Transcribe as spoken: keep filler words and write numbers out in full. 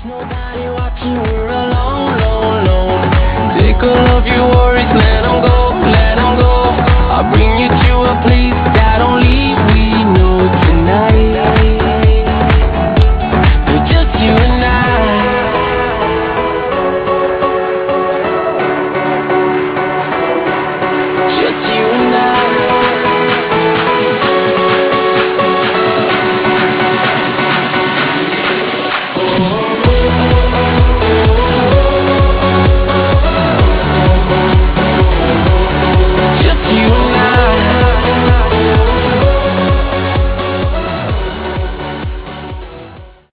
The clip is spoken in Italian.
nobody watching, we're alone, alone, alone. Take a look.